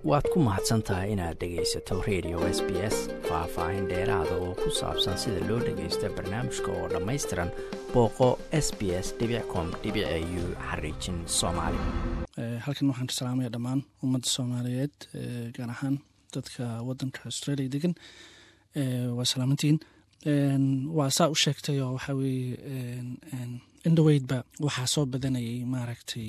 waad ku mahadsantahay inaad dhegaysato radio SBS faahfaahin dheeraada oo ku saabsan sida loo dhagaysto barnaamijka oo dhammaystiran booqo sbs.com.au/soomaali. halkan waxaan ka salaamaya dhammaan ummadda Soomaaliyeed gaar ahaan dadka waddanka Australia degan. waa salaamantiin. waa saa u sheegtay oo waxa weeye indhaweydba waxaa soo badanayay maaragtay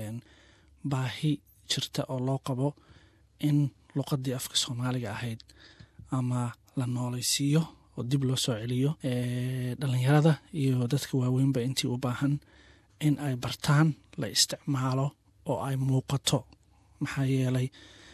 baahi jirta oo loo qabo in luqadii afka Soomaaliga ahayd ama la noolaysiiyo oo dib loo soo celiyo dhalinyarada iyo dadka waaweynba intii u baahan in ay bartaan la isticmaalo oo ay muuqato. maxaa yeelay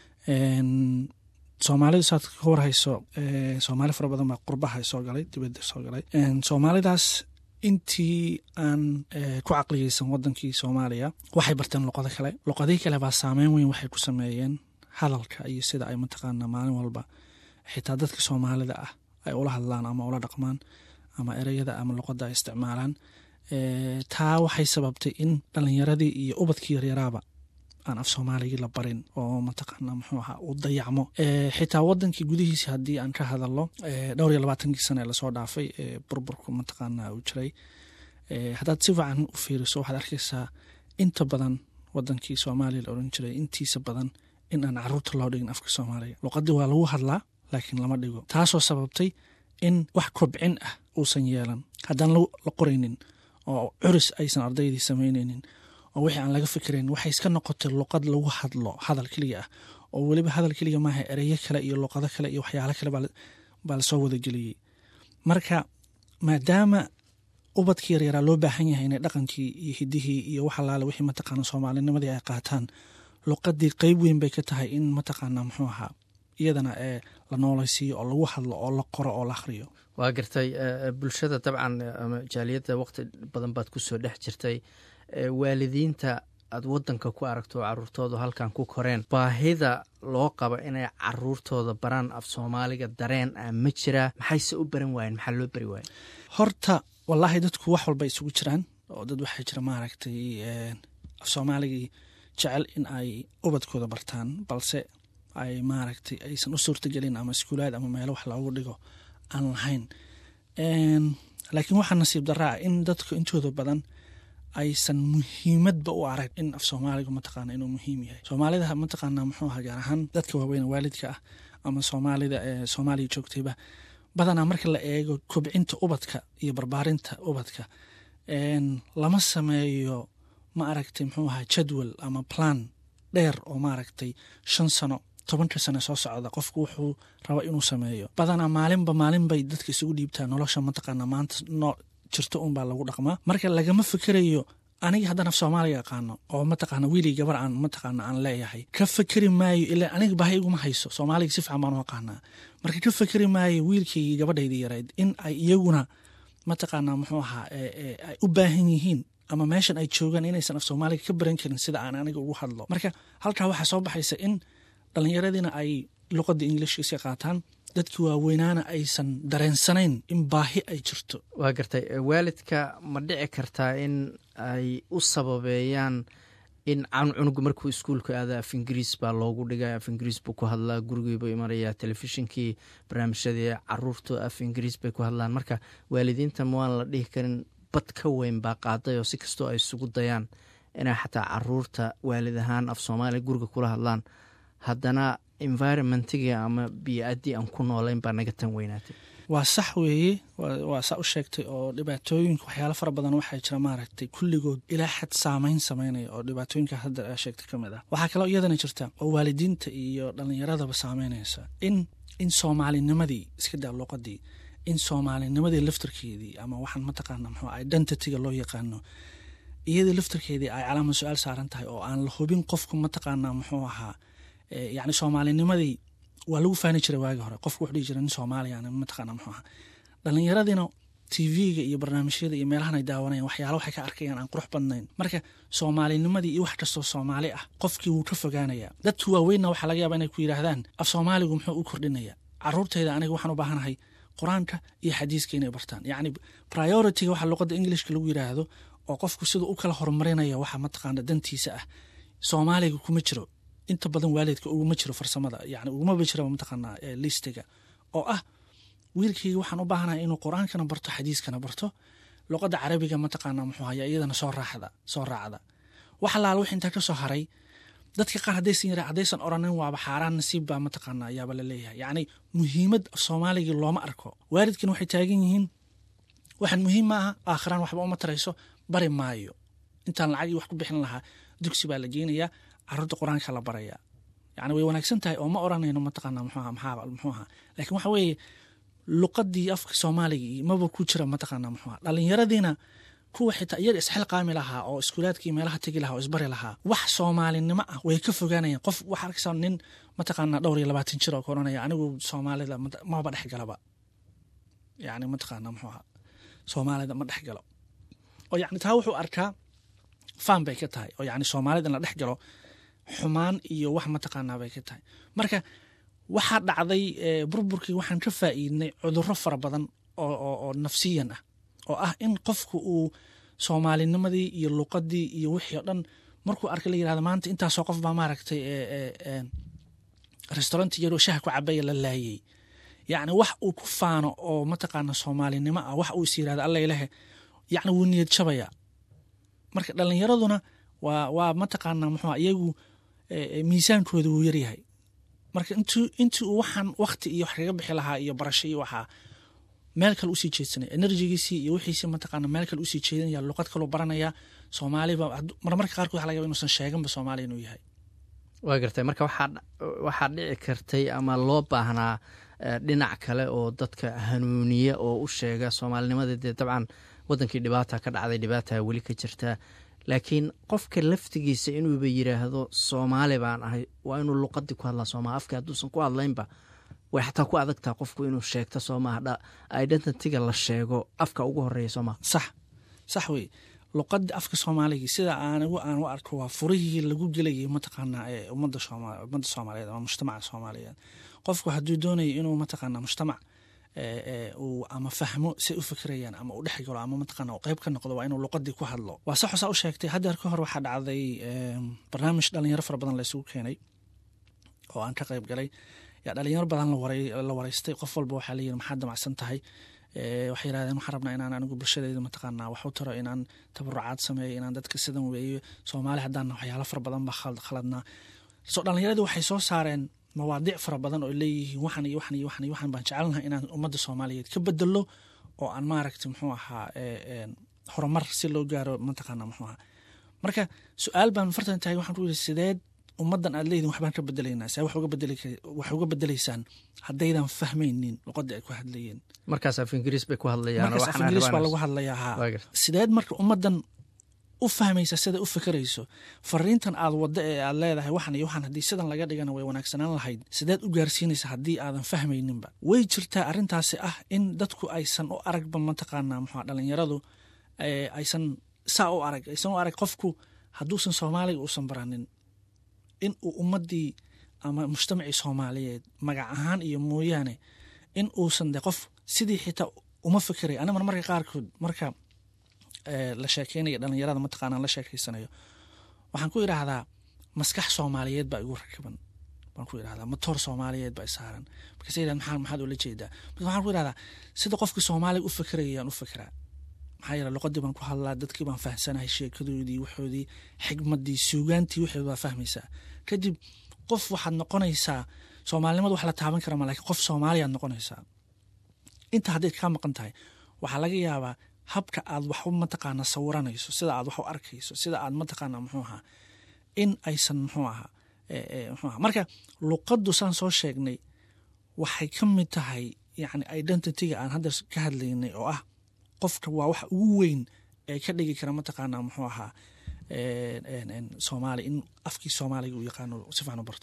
Soomaalidu saad ka warhayso Soomaali fara badan baa qurbaha soo galay, dibadda soo galay. Soomaalidaas intii aan ku caqliyeysan wadankii Soomaaliya waxay barteen luqado kale. luqadii kale baa saameyn weyn waxay ku sameeyeen hadalka iyo sida ay mataqaanaa maalin walba xitaa dadka Soomaalida ah ay ula hadlaan ama ula dhaqmaan ama ereyada ama luqadda ay isticmaalaan. taa waxay sababtay in dhalinyaradii iyo ubadkii yaryaraaba aan af Soomaaligii la barin oo mataqaanaa muxuu ahaa u dayacmo. xitaa wadankii gudihiisa haddii aan ka hadalno 22 sano la soo dhaafay burburku mataqaanaa uu jiray. haddaad si fiican u fiiriso waxaad arkaysaa inta badan wadankii Soomaaliya la oran jiray intiisa badan in aan carruurta loo dhigin afka Soomaaliga. luqadii waa lagu hadlaa laakiin lama dhigo, taasoo sababtay in wax kobcin ah uusan yeelan haddaan la qoraynin oo curis aysan ardaydii samaynaynin oo wixii aan laga fikirayn. waxay iska noqotay luqad lagu hadlo, hadal keliya ah oo weliba hadal keliya maaha, ereyo kale iyo luqado kale iyo waxyaalo kale baa lasoo wadageliyey. marka maadaama ubadkii yaryaraa loo baahan yahay inay dhaqankii iyo hidihii iyo wax alaale wixii mataqaana Soomaalinimadii ay qaataan, luqadii qayb weyn bay ka tahay in mataqaanaa muxuu ahaa iyadana la noolaysiiyo oo lagu hadlo oo la qoro oo la akhriyo. waa gartay. bulshada dabcan ama jaaliyadda waqti badan baad ku soo dhex jirtay. waalidiinta aad wadanka ku aragto caruurtooda halkan ku koreen, baahida loo qabo inay caruurtooda baraan af Soomaaliga dareen ma jiraa? maxayse u baran waayeen? maxaa loo bari waayey? horta wallaahi dadku wax walba isugu jiraan oo dad waxaa jira maaragtay af Soomaaligii jecel in ay ubadkooda bartaan, balse ay maaragtay aysan u suurtagelin ama iskuulaad ama meelo wax loogu dhigo aan lahayn. laakiin waxaa nasiib darraa in dadku intooda badan aysan muhiimadba u arag in af Soomaaliga mataqaana inuu muhiim yahay. Soomaalida mataqaana muxuu ahaa gaar ahaan dadka waaweyn waalidka ah ama Soomaalida Soomaaliya joogtayba badanaa marka la eego kobcinta ubadka iyo barbaarinta ubadka lama sameeyo ma aragtay muxuu ahaa jadwal ama plan dheer oo maaragtay 5 sano 10 sano soo socda qofku wuxuu raba inuu sameeyo. badanaa maalin bay dadka isugu dhiibtaan nolosha mataqaana maanta jirto un baa lagu dhaqmaa. marka lagama fikirayo aniga haddana af Soomaaliga aqaano oo mataqaana wiilii gabar aan mataqaana aan leeyahay, ka fikiri maayo ilaa aniga baahi iguma hayso Soomaaliga si fiican baan u aqaanaa. marka ka fikiri maayo wiilkii gabadhaydii yarayd in ay iyaguna mataqaana muxuu ahaa ay u baahan yihiin ama meeshan ay joogaan inaysan af Soomaaliga ka baran karin sida aan aniga ugu hadlo. marka halkaa waxaa soo baxaysa in dhalinyaradina ay luqadda Englishka iska qaataan, dadkii waaweynaana aysan dareensanayn in baahi ay jirto. waa gartay. waalidka ma dhici kartaa in ay u sababeeyaan in cunugu markuu iskuulka aada af Ingiriis baa loogu dhigay, af Ingiriis buu ku hadlaa, gurigiiba imanayaa, telefishinkii barnaamijyadii caruurtu af Ingiriis bay ku hadlaan. marka waalidiinta ma waan la dhihi karin bad ka weyn baa qaaday oo si kastoo ay isugu dayaan inay xataa caruurta waalid ahaan af Soomaaliya guriga kula hadlaan, haddana environmentigii ama bii'adii aan ku noolayn baa naga tan weynaatay. waa sax weeye, waa saa u sheegtay oo dhibaatooyinka waxyaalo fara badan waxaa jira maaragtay kulligood ilaa xad saameynaya oo dhibaatooyinka hadda sheegtay ka mid ah. waxaa kaloo iyadana jirta oo waalidiinta iyo dhalinyaradaba saameynaysa in Soomaalinimadii iska daa luqadii, in Soomaalinimadii laftarkeedii ama waxaan mataqaana muxuu identityga loo yaqaano iyadii laftarkeedii ay calaamad su'aal saaran tahay oo aan la hubin qofku mataqaana muxuu ahaa yacni Soomaalinimadii waa lagu faani jiray waagi hore. qofku wuxuu dhihi jiray nin Soomaaliya mataqaana muxuu ahaa. dhalinyaradina TV-ga iyo barnaamijyada iyo meelahan ay daawanayaan waxyaalo waxay ka arkayaan aan qurux badnayn. marka Soomaalinimadii iyo wax kastoo Soomaali ah qofkii wuu ka fogaanayaa. dadku waaweynna waxaa laga yaabaa inay ku yidhaahdaan af Soomaaligu muxuu u kordhinayaa carruurtayda, aniga waxaan u baahanahay qur-aanka iyo xadiiska inay bartaan. yacni priority-ga waxa luqadda Englishka lagu yidhaahdo oo qofku siduu u kala horumarinaya waxa mataqaana dantiisa ah Soomaaliga kuma jiro. inta badan waalidka uguma jiro farsamada yani uguma jiro mataqaanaa listiga oo ah wiilkayga waxaan u baahanahay inuu qur-aankana barto xadiiskana barto luqadda carabiga mataqaanaa muxuu haya iyadana soo raacda wax alaala wix intaa ka soo haray dadka qaar haddaysan oranin waaba xaaraan nasiib baa mataqaanaa ayaaba la leeyahay yacni muhiimad soomaaliga looma arko waalidkina waxay taagan yihiin waxaan muhiim ma aha aakhiraan waxba uma tarayso bari maayo intaan lacagii wax ku bixin lahaa dugsi baa la geenayaa carruurta qur-aanka la barayaa yacni way wanaagsan tahay oo ma oranayno mataqaanaa muxuu ahaa laakiin waxa weeye luqadii afka soomaaliga maba ku jira mataqaanaa muxuu ahaa dhallinyaradiina kuwa xitaa iyaga isxilqaami lahaa oo iskuulaadkii meelaha tegi lahaa oo isbari lahaa wax soomaalinimo ah way ka fogaanayaan qof waxaa arkaysaa nin mataqaanaa 22 jir oo ka oranaya anigu soomaalida maba dhex galaba yacni mataqaanaa muxuu ahaa soomaalida ma dhex galo oo yacni taa wuxuu arkaa faan bay ka tahay oo yacni soomaalida in la dhex galo xumaan iyo wax mataqaanaa bay ka tahay marka waxaa dhacday burburkii waxaan ka faa'iidnay cudurro fara badan oo nafsiyan ah oo ah in qofku uu soomaalinimadii iyo luqadii iyo wixii o dhan markuu arka la yirahdo maanta intaasoo qof baa maaragtay restaurant yaroo shaha ku cabaya la laayay yacni wax uu ku faano oo mataqaana soomaalinimo ah wax uu is yirahdo alla ilahe yacni wuu niyad jabaya marka dhallinyaraduna waa mataqaanaa muxuu iyagu miisaankooda wuu yaryahay marka intii uu waxaan wakti iyo wax kaga bixi lahaa iyo barasho iyo waxaa meel kale usii jeedsanaya enerjigiisii iyo wixiisi mataqaana meel kale usii jeedinaya luqad kaloo baranaya soomaaliba marmarka qaarkood waxa laga yaba inuusan sheeganba soomaali inuu yahay waa gartay marka waxaa dhici kartay ama loo baahnaa dhinac kale oo dadka hanuuniya oo u sheega soomaalinimada dee dabcan wadankii dhibaata ka dhacday dhibaata weli ka jirta laakiin qofka laftigiisa inuuba yiraahdo soomaali baan ahay waa inuu luqadii ku hadlaa soomaa afka hadduusan ku hadlaynba way xataa ku adagtaa qofku inuu sheegto soomaaha identityga la sheego afka ugu horeeya soomaha sax wey luqadda afka soomaaliga sida aan u arko waa furihii lagu gelayay mataqaanaa ummadda soomaaliyeed ama mujtamaca soomaaliyeed qofku hadduu doonayo inuu mataqaanaa mujtamac uu ama fahmo say u fikirayaan ama u dhex galo ama mataqaana u qayb ka noqdo waa inuu luqadii ku hadlo waa sax saa u sheegtay haddeer ka hor waxaa dhacday barnaamij dhalinyaro fara badan la isugu keenay oo aan ka qayb galay yaa dhalinyaro badan la waraystay qof walba waxaa la yiri maxaad damacsan tahay waxay yidhahdeen waxaan rabnaa inaan anigu bulshadeyda mataqaanaa wax u taro inaan tabarucaad sameeyo inaan dadka sidan weeyo soomaali haddaan waxyaalo fara badan baa khaladnaa soo dhallinyaradii waxay soo saareen mawaadiic fara badan oo leeyihiin waxan baan jecelnahay inaan ummadda soomaaliyeed ka bedelo oo aan maaragtay muxuu ahaa horumar si loo gaaro mataqaanaa muxuu ahaa marka su-aal baan fartan tahay waxaan ku yidhi sideed ummaddan aad leedihin waxbaan ka bedelaynaa see wax uga bedelaysaan haddaydan fahmaynin luqadda ay ku hadlayeen markaas af ingiriis bay ku hadlayaan markaas af ingiriis baa lagu hadlayaa haa sideed marka ummaddan u fahmaysa sida u fikirayso fariintan aad waddo ee aad leedahay waxan iyo waxan haddii sidan laga dhigana way wanaagsanaan lahayd sideed u gaarsiinaysa haddii aadan fahmayninba way jirtaa arrintaasi ah in dadku aysan u aragba mataqaanaa muxuu dhalinyaradu aysan saa u arag aysan u arag qofku hadduusan soomaaliga uusan baranin in uu ummaddii ama mujtamacii soomaaliyeed magac ahaan iyo mooyaane in uusan de qof sidii xitaa uma fikiray ana marmarka qaarkood marka la sheekeynayo dhalinyarada mataqaanaa la sheekeysanayo waxaan ku idhaahdaa maskax soomaaliyeed baa igu rakiban baan ku idhahdaa matoor soomaaliyeed baa isaaran markaasa yidhahda maxaad ula jeedaa marka waxaan ku idhahdaa sida qofka soomaaliga u fikirayayaan u fikiraa maxaa yeele luqadii baan ku hadlaa dadkii baan fahamsanahay sheekadoodii waxoodii xigmadii suugaantii waxood baa fahmaysaa kadib qof waxaad noqonaysaa soomaalinimada wax la taaban kara ma lakin qof soomaaliyaad noqonaysaa inta haddayd kaa maqan tahay waxaa laga yaabaa habka aad wax mataqaana sawiranayso sida aad wax u arkayso sida aad mataqaana muxuu ahaa in aysan muxuu ahaa marka luqaddu saan soo sheegnay waxay ka mid tahay yacni identityga aan hadda ka hadlaynay oo ah qofka waa wax ugu weyn ee ka dhigi kara mataqaanaa muxuu ahaa soomaali in afkii soomaaliga uu yaqaano si fiican u barto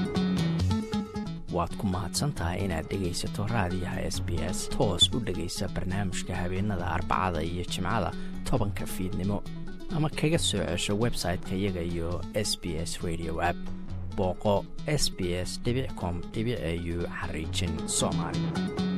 waad ku mahadsantahay inaad dhegaysato raadiyaha s b s toos u dhegaysa barnaamijka habeenada arbacada iyo jimcada 10 fiidnimo ama kaga soo cesho website-ka iyaga iyo s b s radio app booqo sbs.com.au xariijin soomaali